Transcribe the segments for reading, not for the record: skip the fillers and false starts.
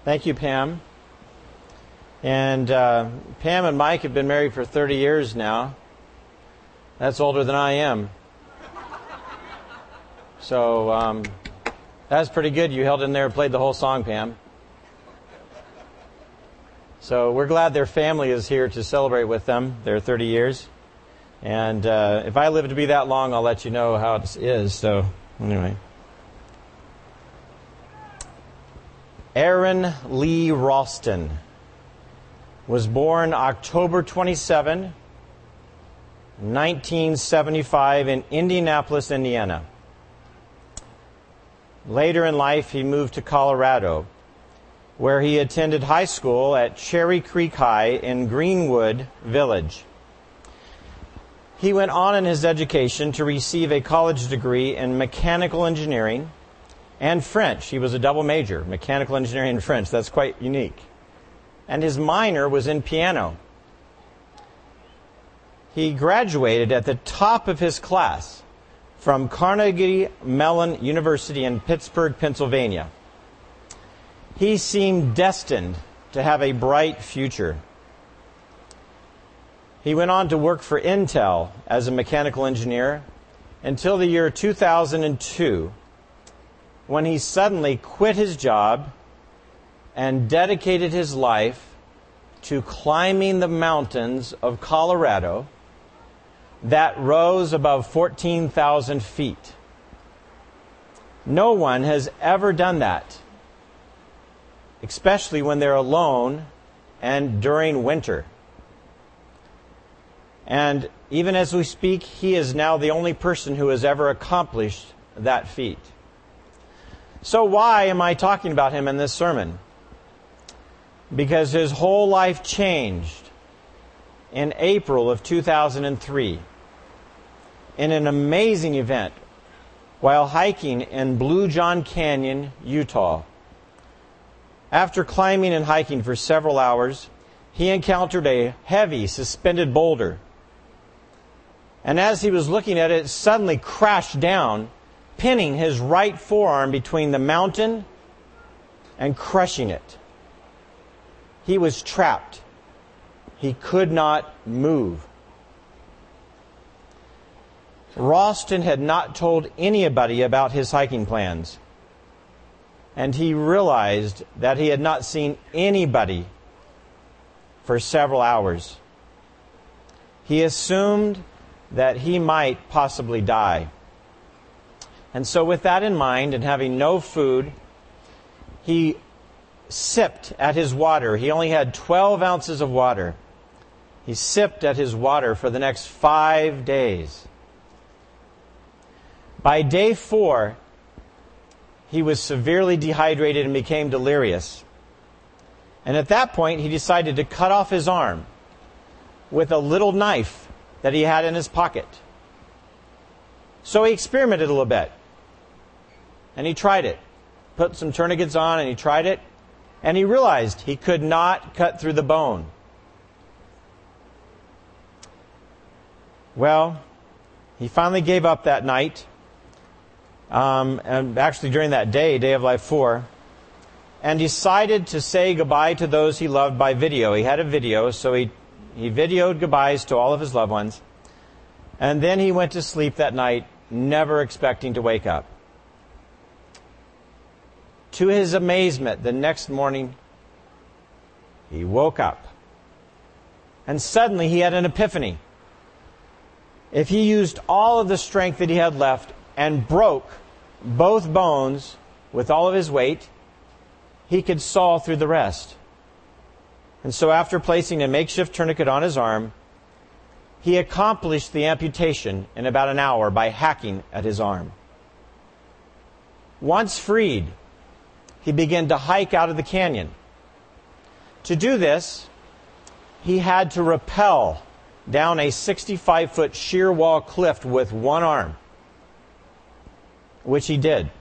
Thank you, Pam. And Pam and Mike have been married for 30 years now. That's older than I am. So that's pretty good. You held in there and played the whole song, Pam. So we're glad their family is here to celebrate with them their 30 years. And if I live to be that long, I'll let you know how it is. So anyway. Aaron Lee Ralston was born October 27, 1975 in Indianapolis, Indiana. Later in life, he moved to Colorado, where he attended high school at Cherry Creek High in Greenwood Village. He went on in his education to receive a college degree in mechanical engineering and French. He was a double major, mechanical engineering and French. That's quite unique. And his minor was in piano. He graduated at the top of his class from Carnegie Mellon University in Pittsburgh, Pennsylvania. He seemed destined to have a bright future. He went on to work for Intel as a mechanical engineer until the year 2002, when he suddenly quit his job and dedicated his life to climbing the mountains of Colorado that rose above 14,000 feet. No one has ever done that, especially when they're alone and during winter. And even as we speak, he is now the only person who has ever accomplished that feat. So why am I talking about him in this sermon? Because his whole life changed in April of 2003 in an amazing event while hiking in Blue John Canyon, Utah. After climbing and hiking for several hours, he encountered a heavy suspended boulder. And as he was looking at it, it suddenly crashed down, pinning his right forearm between the mountain and crushing it. He was trapped. He could not move. Ralston had not told anybody about his hiking plans, and he realized that he had not seen anybody for several hours. He assumed that he might possibly die. And so with that in mind, and having no food, he sipped at his water. He only had 12 ounces of water. He sipped at his water for the next 5 days. By day 4, he was severely dehydrated and became delirious. And at that point, he decided to cut off his arm with a little knife that he had in his pocket. So he experimented a little bit. And he tried it. Put some tourniquets on and he tried it. And he realized he could not cut through the bone. Well, he finally gave up that night. And actually during that day, Day of Life 4, and decided to say goodbye to those he loved by video. He had a video, so he videoed goodbyes to all of his loved ones. And then he went to sleep that night, never expecting to wake up. To his amazement, the next morning, he woke up. And suddenly he had an epiphany. If he used all of the strength that he had left and broke both bones with all of his weight, he could saw through the rest. And so after placing a makeshift tourniquet on his arm, he accomplished the amputation in about an hour by hacking at his arm. Once freed, he began to hike out of the canyon. To do this, he had to rappel down a 65-foot sheer wall cliff with one arm, which he did.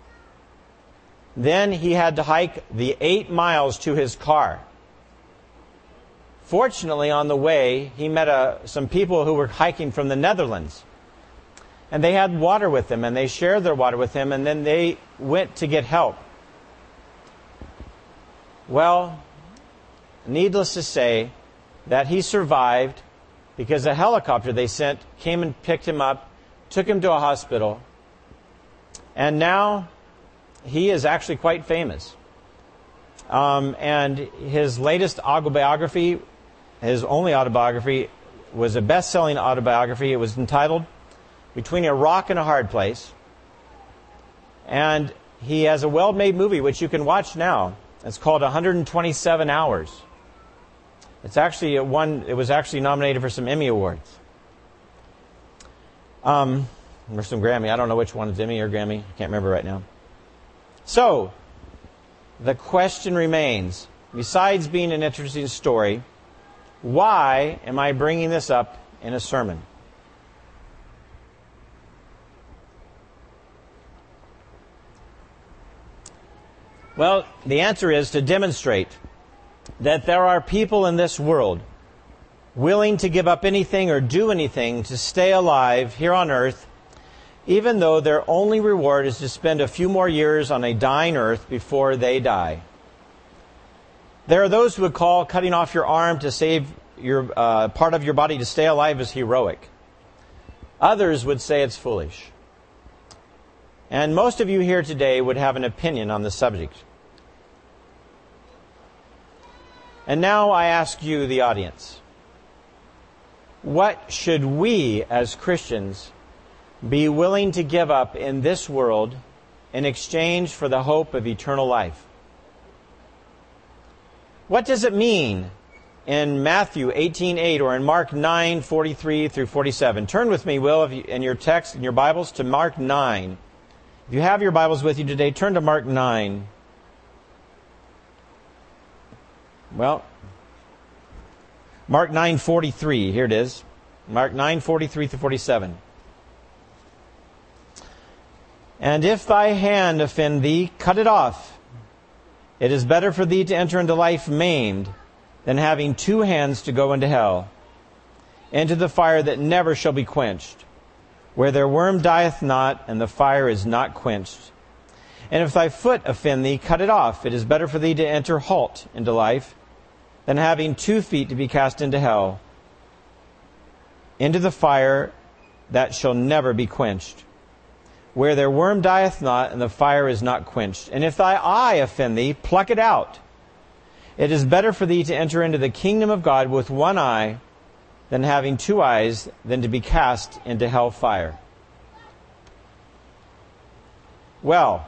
Then he had to hike the 8 miles to his car. Fortunately, on the way, he met some people who were hiking from the Netherlands. And they had water with them, and they shared their water with him, and then they went to get help. Well, needless to say that he survived because a helicopter they sent came and picked him up, took him to a hospital, and now he is actually quite famous. And his latest autobiography, his only autobiography, was a best-selling autobiography. It was entitled Between a Rock and a Hard Place. And he has a well-made movie, which you can watch now. It's called 127 Hours. It was actually nominated for some Emmy Awards. Or some Grammy. I don't know which one is Emmy or Grammy. I can't remember right now. So, the question remains, besides being an interesting story, why am I bringing this up in a sermon? Well, the answer is to demonstrate that there are people in this world willing to give up anything or do anything to stay alive here on earth, even though their only reward is to spend a few more years on a dying earth before they die. There are those who would call cutting off your arm to save your part of your body to stay alive as heroic. Others would say it's foolish. And most of you here today would have an opinion on the subject. And now I ask you, the audience, what should we as Christians be willing to give up in this world in exchange for the hope of eternal life? What does it mean in Matthew 18:8 or in Mark 9:43 through 47? Turn with me, Will, in your text, in your Bibles, to Mark 9. If you have your Bibles with you today, turn to Mark 9. Well, Mark 9:43, here it is. Mark 9:43 through 47. And if thy hand offend thee, cut it off. It is better for thee to enter into life maimed than having two hands to go into hell, into the fire that never shall be quenched, where their worm dieth not, and the fire is not quenched. And if thy foot offend thee, cut it off. It is better for thee to enter halt into life, than having 2 feet to be cast into hell, into the fire that shall never be quenched, where their worm dieth not, and the fire is not quenched. And if thy eye offend thee, pluck it out. It is better for thee to enter into the kingdom of God with one eye, than having 2 eyes, than to be cast into hell fire. Well,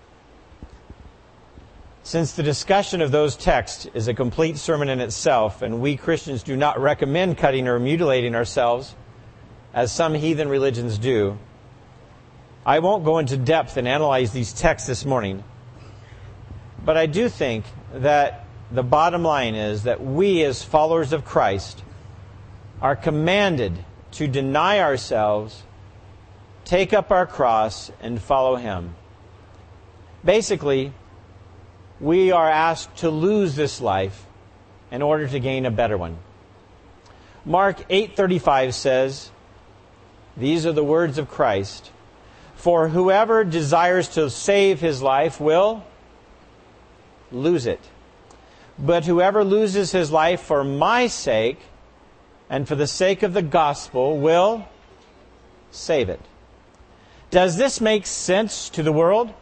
since the discussion of those texts is a complete sermon in itself, and we Christians do not recommend cutting or mutilating ourselves, as some heathen religions do, I won't go into depth and analyze these texts this morning. But I do think that the bottom line is that we as followers of Christ are commanded to deny ourselves, take up our cross, and follow Him. Basically, we are asked to lose this life in order to gain a better one. Mark 8:35 says, these are the words of Christ, for whoever desires to save his life will lose it. But whoever loses his life for my sake and for the sake of the gospel will save it. Does this make sense to the world?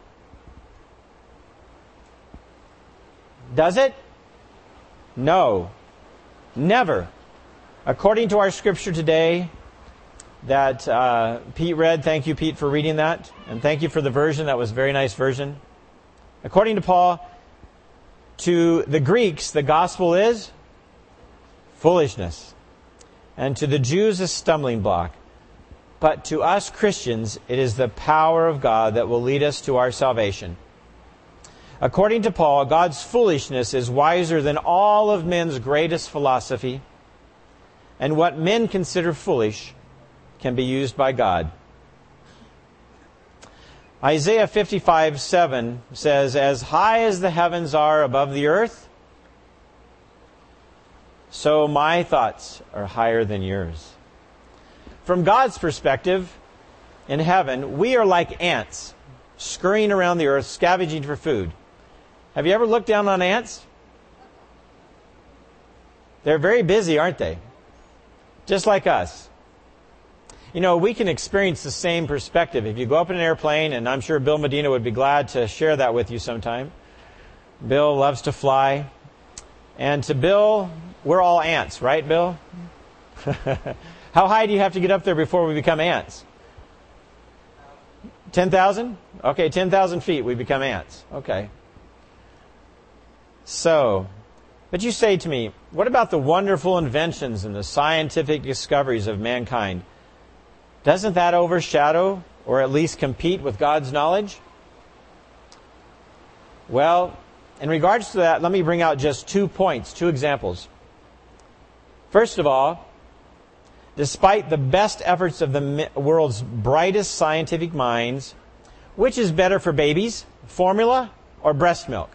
Does it? No. Never. According to our scripture today that Pete read, thank you, Pete, for reading that. And thank you for the version. That was a very nice version. According to Paul, to the Greeks, the gospel is foolishness. And to the Jews, a stumbling block. But to us Christians, it is the power of God that will lead us to our salvation. According to Paul, God's foolishness is wiser than all of men's greatest philosophy, and what men consider foolish can be used by God. Isaiah 55:7 says, as high as the heavens are above the earth, so my thoughts are higher than yours. From God's perspective, in heaven, we are like ants scurrying around the earth, scavenging for food. Have you ever looked down on ants? They're very busy, aren't they? Just like us. You know, we can experience the same perspective. If you go up in an airplane, and I'm sure Bill Medina would be glad to share that with you sometime. Bill loves to fly. And to Bill, we're all ants, right, Bill? How high do you have to get up there before we become ants? 10,000? Okay, 10,000 feet, we become ants. Okay. So, but you say to me, what about the wonderful inventions and the scientific discoveries of mankind? Doesn't that overshadow or at least compete with God's knowledge? Well, in regards to that, let me bring out just 2 points, 2 examples. First of all, despite the best efforts of the world's brightest scientific minds, which is better for babies, formula or breast milk?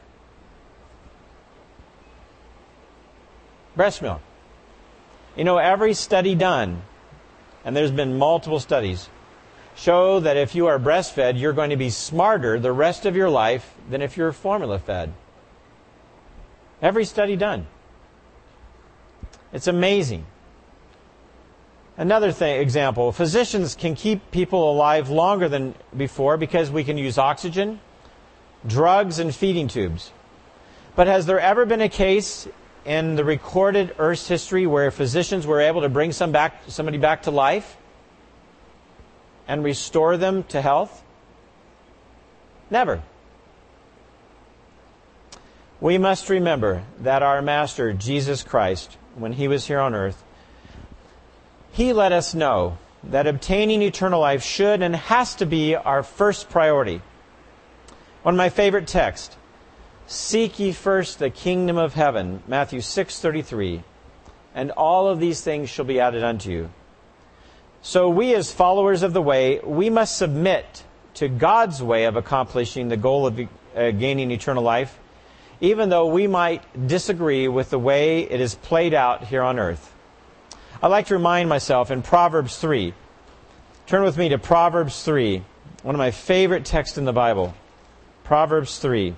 Breast milk. You know, every study done, and there's been multiple studies, show that if you are breastfed, you're going to be smarter the rest of your life than if you're formula fed. Every study done. It's amazing. Another example, physicians can keep people alive longer than before because we can use oxygen, drugs, and feeding tubes. But has there ever been a case in the recorded Earth's history where physicians were able to bring somebody back to life and restore them to health? Never. We must remember that our Master, Jesus Christ, when He was here on earth, He let us know that obtaining eternal life should and has to be our first priority. One of my favorite texts, seek ye first the kingdom of heaven, Matthew 6:33, and all of these things shall be added unto you. So we as followers of the way, we must submit to God's way of accomplishing the goal of gaining eternal life, even though we might disagree with the way it is played out here on earth. I'd like to remind myself in Proverbs 3. Turn with me to Proverbs 3, one of my favorite texts in the Bible. Proverbs 3,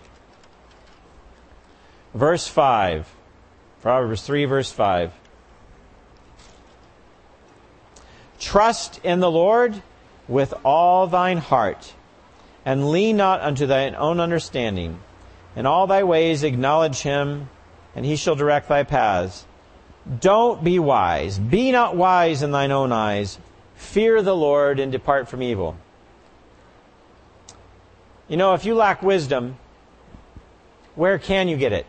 verse 5. Proverbs 3, verse 5. Trust in the Lord with all thine heart, and lean not unto thine own understanding. In all thy ways acknowledge Him, and He shall direct thy paths. Don't be wise. Be not wise in thine own eyes. Fear the Lord and depart from evil. You know, if you lack wisdom, where can you get it?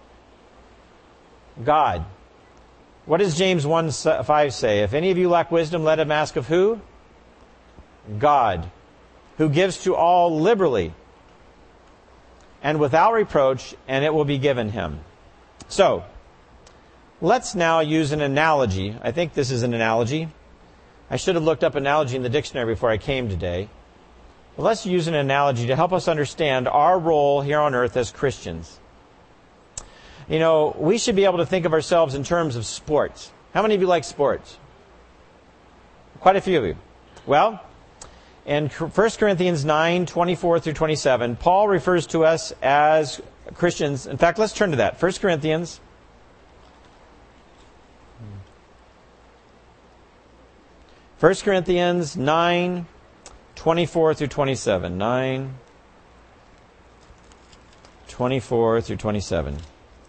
God. What does James 1:5 say? If any of you lack wisdom, let him ask of who? God, who gives to all liberally and without reproach, and it will be given him. So, let's now use an analogy. I think this is an analogy. I should have looked up analogy in the dictionary before I came today. But let's use an analogy to help us understand our role here on earth as Christians. You know, we should be able to think of ourselves in terms of sports. How many of you like sports? Quite a few of you. Well, in 1 Corinthians 9:24 through 27, Paul refers to us as Christians. In fact, let's turn to that. 1 Corinthians 9:24 through 27. 9:24 through 27.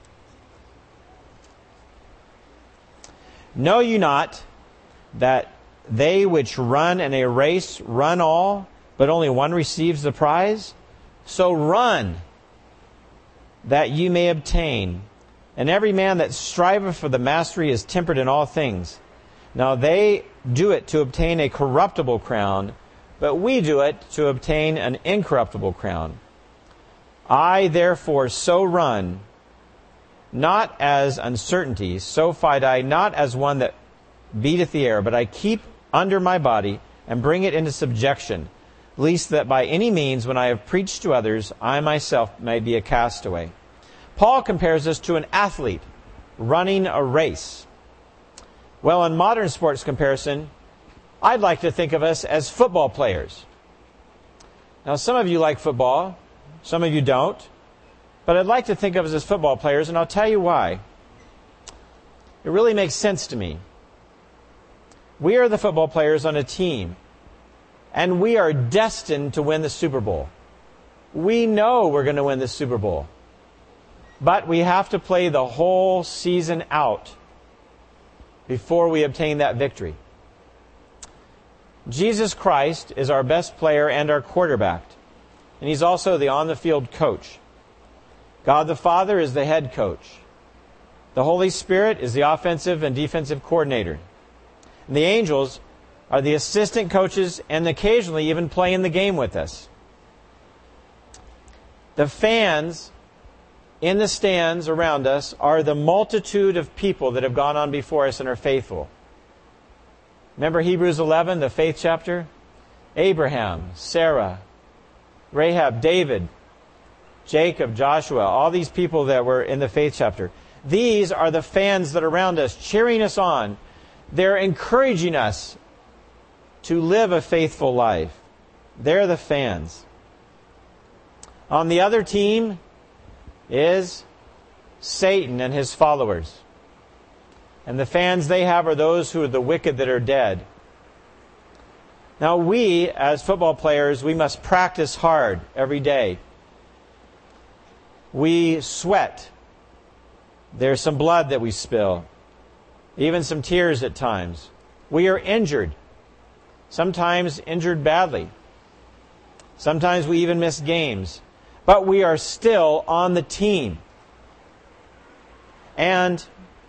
Know you not that they which run in a race run all, but only one receives the prize? So run, that you may obtain. And every man that striveth for the mastery is temperate in all things. Now they do it to obtain a corruptible crown, but we do it to obtain an incorruptible crown. I therefore so run, not as uncertainty, so fight I, not as one that beateth the air, but I keep under my body and bring it into subjection, lest that by any means, when I have preached to others, I myself may be a castaway. Paul compares us to an athlete running a race. Well, in modern sports comparison, I'd like to think of us as football players. Now, some of you like football, some of you don't, but I'd like to think of us as football players, and I'll tell you why. It really makes sense to me. We are the football players on a team, and we are destined to win the Super Bowl. We know we're going to win the Super Bowl, but we have to play the whole season out before we obtain that victory. Jesus Christ is our best player and our quarterback, and He's also the on-the-field coach. God the Father is the head coach. The Holy Spirit is the offensive and defensive coordinator. And the angels are the assistant coaches and occasionally even play in the game with us. The fans in the stands around us are the multitude of people that have gone on before us and are faithful. Remember Hebrews 11, the faith chapter? Abraham, Sarah, Rahab, David, Jacob, Joshua, all these people that were in the faith chapter. These are the fans that are around us, cheering us on. They're encouraging us to live a faithful life. They're the fans. On the other team is Satan and his followers. And the fans they have are those who are the wicked that are dead. Now we, as football players, we must practice hard every day. We sweat. There's some blood that we spill. Even some tears at times. We are injured. Sometimes injured badly. Sometimes we even miss games. But we are still on the team. And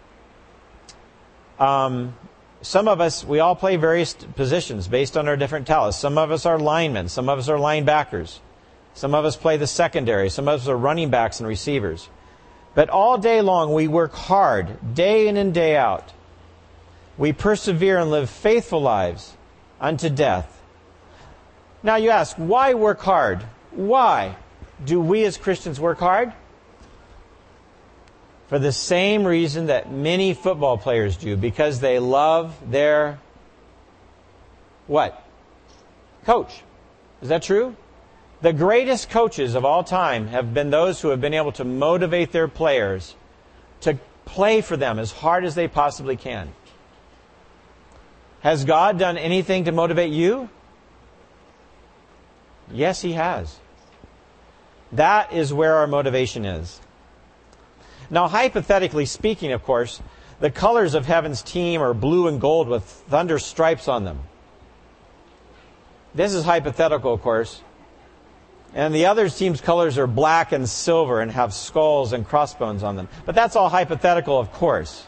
some of us, we all play various positions based on our different talents. Some of us are linemen. Some of us are linebackers. Some of us play the secondary. Some of us are running backs and receivers. But all day long we work hard, day in and day out. We persevere and live faithful lives unto death. Now you ask, why work hard? Why do we as Christians work hard? For the same reason that many football players do, because they love their what? Coach. Is that true? The greatest coaches of all time have been those who have been able to motivate their players to play for them as hard as they possibly can. Has God done anything to motivate you? Yes, He has. That is where our motivation is. Now, hypothetically speaking, of course, the colors of heaven's team are blue and gold with thunder stripes on them. This is hypothetical, of course. And the other team's colors are black and silver and have skulls and crossbones on them. But that's all hypothetical, of course.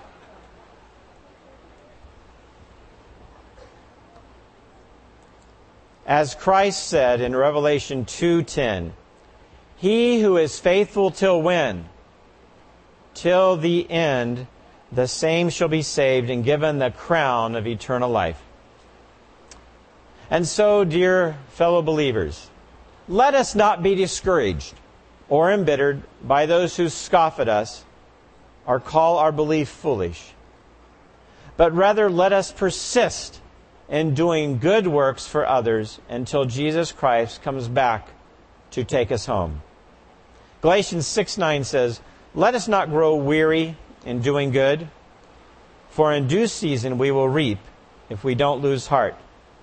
As Christ said in Revelation 2:10, He who is faithful till when? Till the end, the same shall be saved and given the crown of eternal life. And so, dear fellow believers, let us not be discouraged or embittered by those who scoff at us or call our belief foolish. But rather let us persist in doing good works for others until Jesus Christ comes back to take us home. Galatians 6:9 says, Let us not grow weary in doing good, for in due season we will reap if we don't lose heart.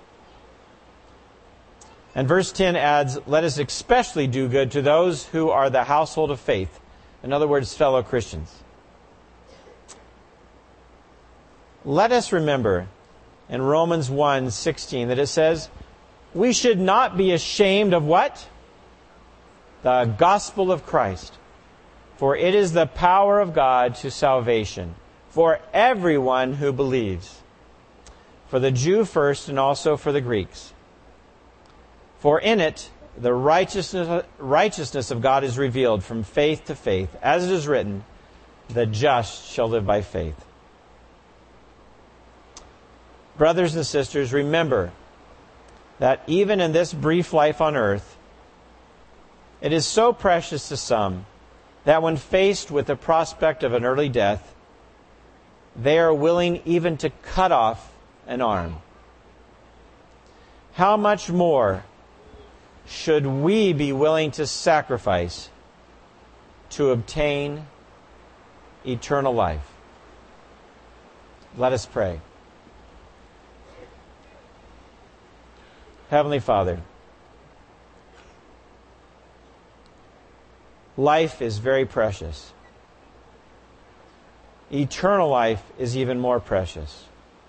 And verse 10 adds, Let us especially do good to those who are the household of faith. In other words, fellow Christians. Let us remember in Romans 1:16 that it says, we should not be ashamed of what? The gospel of Christ. For it is the power of God to salvation for everyone who believes. For the Jew first and also for the Greeks. For in it the righteousness of God is revealed from faith to faith, as it is written, the just shall live by faith. Brothers and sisters, remember that even in this brief life on earth, it is so precious to some that when faced with the prospect of an early death, they are willing even to cut off an arm. How much more should we be willing to sacrifice to obtain eternal life? Let us pray. Heavenly Father, life is very precious. Eternal life is even more precious.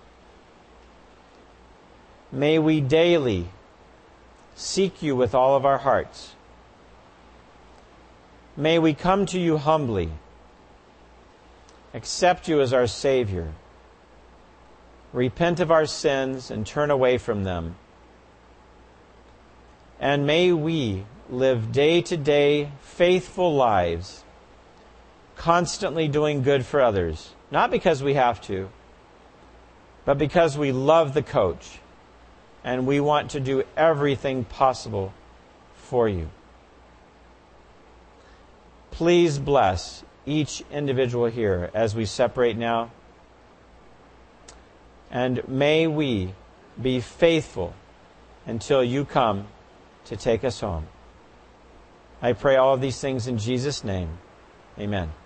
May we daily seek you with all of our hearts. May we come to you humbly, accept you as our Savior, repent of our sins and turn away from them. And may we live day-to-day faithful lives, constantly doing good for others, not because we have to, but because we love the Coach and we want to do everything possible for you. Please bless each individual here as we separate now. And may we be faithful until you come to take us home. I pray all of these things in Jesus' name. Amen.